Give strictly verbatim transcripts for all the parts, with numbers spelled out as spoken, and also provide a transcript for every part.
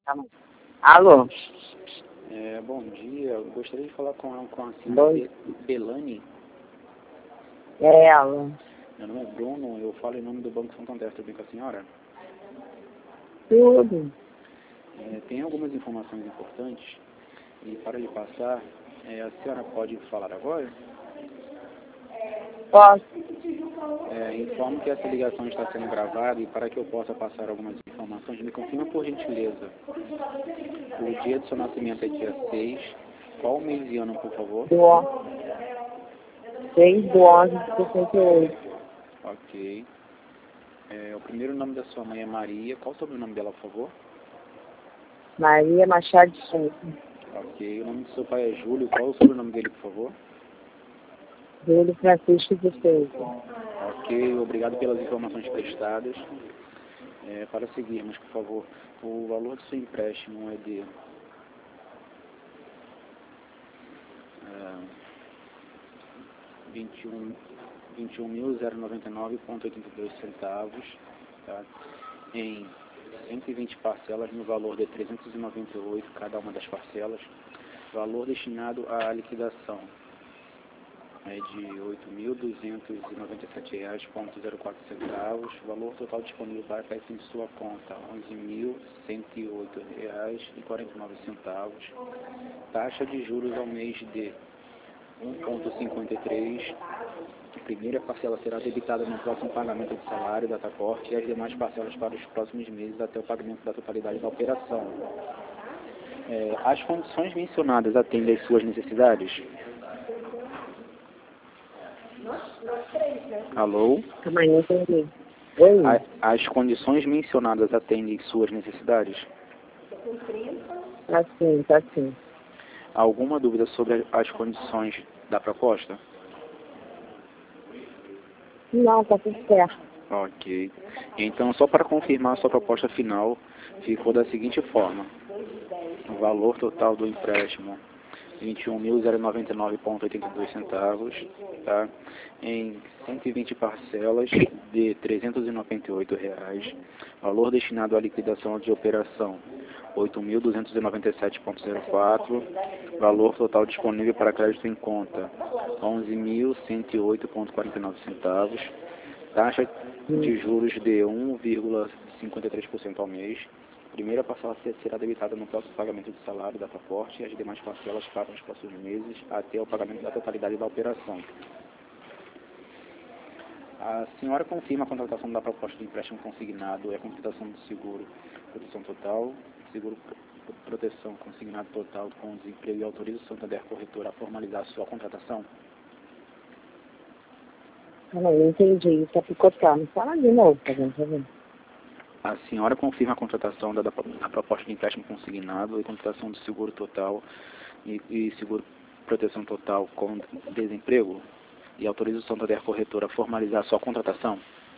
Calma aí. Alô? É, bom dia, eu gostaria de falar com, com a senhora Be Belani. É ela. Meu nome é Bruno, eu falo em nome do Banco Santander, tudo bem com a senhora? Tudo. É, tem algumas informações importantes e para lhe passar, é, a senhora pode falar agora? Posso? É, informo que essa ligação está sendo gravada e para que eu possa passar algumas informações, me confirma por gentileza. O dia do seu nascimento é dia seis. Qual o mês e ano, por favor? Do seis do onze de sessenta e oito. Ok. É, o primeiro nome da sua mãe é Maria. Qual o sobrenome dela, por favor? Maria Machado de Souza. Ok. O nome do seu pai é Júlio. Qual o sobrenome dele, por favor? Júlio Francisco de Souza. Ok. Obrigado pelas informações prestadas. É, para seguirmos, por favor, o valor do seu empréstimo é de é, vinte e um mil e noventa e nove vírgula oitenta e dois centavos, tá? Em cento e vinte parcelas no valor de trezentos e noventa e oito cada uma das parcelas. Valor destinado à liquidação é de oito mil duzentos e noventa e sete reais e zero quatro centavos. Valor total disponível para cair em sua conta onze mil cento e oito reais e quarenta e nove centavos. Taxa de juros ao mês de um vírgula cinquenta e três. A primeira parcela será debitada no próximo pagamento de salário da Datacorte e as demais parcelas para os próximos meses até o pagamento da totalidade da operação. É, as condições mencionadas atendem às suas necessidades? Alô? Calma aí, não entendi. Oi? A, as condições mencionadas atendem às suas necessidades? Tá sim, tá sim. Alguma dúvida sobre as condições da proposta? Não, tá tudo certo. Ok. Então, só para confirmar, a sua proposta final ficou da seguinte forma. O valor total do empréstimo, vinte e um mil e noventa e nove reais e oitenta e dois centavos, tá? Em cento e vinte parcelas de trezentos e noventa e oito reais. Valor destinado à liquidação de operação, oito mil duzentos e noventa e sete reais e zero quatro. Valor total disponível para crédito em conta, onze mil cento e oito reais e quarenta e nove centavos. Taxa de juros de um vírgula cinquenta e três por cento ao mês. Primeira parcela será debitada no próximo pagamento do salário da Datacorte e as demais parcelas para os próximos meses até o pagamento da totalidade da operação. A senhora confirma a contratação da proposta de empréstimo consignado e a contratação do seguro proteção total, seguro proteção consignado total com desemprego e autoriza o Santander Corretora a formalizar a sua contratação? Calma aí, não entendi. Tá picotando. Fala de novo, tá vendo? Tá vendo? A senhora confirma a contratação da, da, da proposta de empréstimo consignado e contratação do seguro total e, e seguro proteção total com desemprego e autoriza o Santander Corretora a formalizar a sua contratação?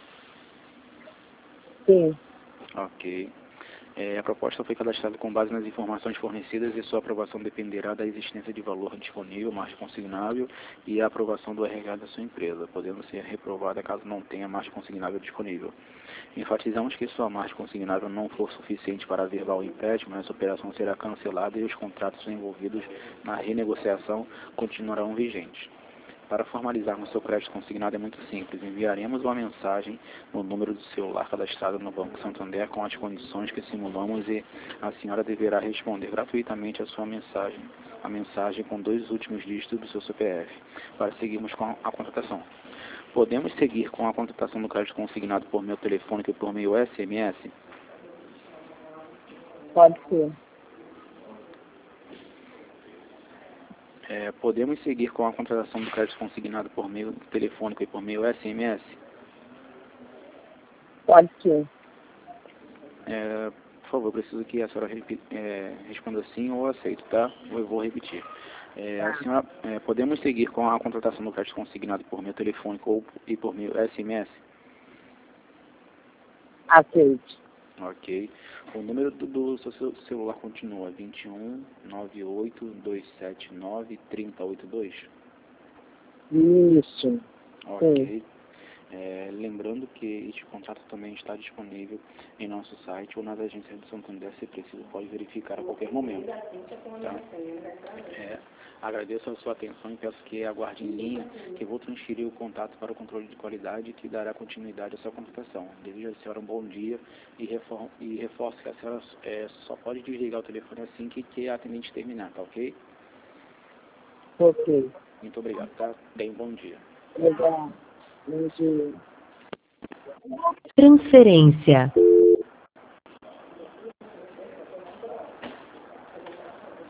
Sim. Ok. É, a proposta foi cadastrada com base nas informações fornecidas e sua aprovação dependerá da existência de valor disponível, margem consignável e a aprovação do R H da sua empresa, podendo ser reprovada caso não tenha margem consignável disponível. Enfatizamos que se sua margem consignável não for suficiente para averbar o empréstimo, essa operação será cancelada e os contratos envolvidos na renegociação continuarão vigentes. Para formalizarmos seu crédito consignado é muito simples. Enviaremos uma mensagem no número do celular cadastrado no Banco Santander com as condições que simulamos e a senhora deverá responder gratuitamente a sua mensagem, a mensagem com dois últimos dígitos do seu C P F, para seguirmos com a contratação. Podemos seguir com a contratação do crédito consignado por meio telefônico e por meio S M S? Pode ser. É, podemos seguir com a contratação do crédito consignado por meio telefônico e por meio S M S? Pode ser. É, por favor, preciso que a senhora é, responda sim ou aceito, tá? Eu vou repetir. É, a senhora, é, podemos seguir com a contratação do crédito consignado por meio telefônico ou, e por meio S M S? Aceite. Ok. O número do, do seu celular continua vinte e um, noventa e oito, duzentos e setenta e nove, trinta e oitenta e dois? Isso. Ok. Sim. É, lembrando que este contrato também está disponível em nosso site ou nas agências de Santander, se preciso, pode verificar a qualquer momento. Tá? É, agradeço a sua atenção e peço que aguarde em linha, que vou transferir o contato para o controle de qualidade que dará continuidade à sua contratação. Desejo à senhora um bom dia e, refor e reforço que a senhora é, só pode desligar o telefone assim que, que a atendente terminar, tá ok? Ok. Muito obrigado, tá? Tenha um bom dia. Legal. Bom dia. Transferência.